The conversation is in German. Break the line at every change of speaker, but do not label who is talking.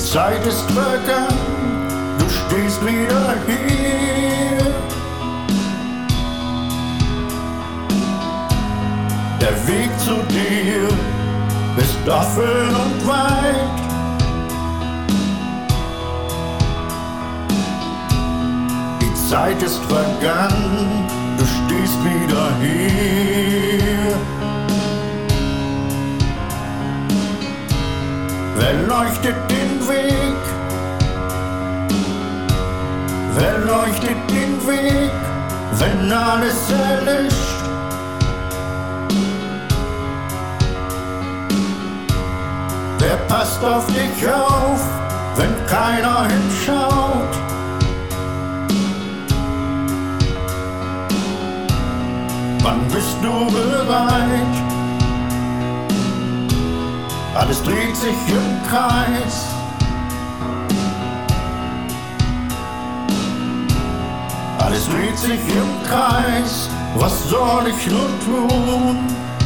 Zeit ist vergangen, du stehst wieder hier. Der Weg zu dir ist offen und weit. Die Zeit ist vergangen, du stehst wieder hier. Wer leuchtet den Weg? Wer leuchtet den Weg, wenn alles erlischt? Wer passt auf dich auf, wenn keiner hinschaut? Wann bist du bereit? Alles dreht sich im Kreis. Alles dreht sich im Kreis. Was soll ich nur tun?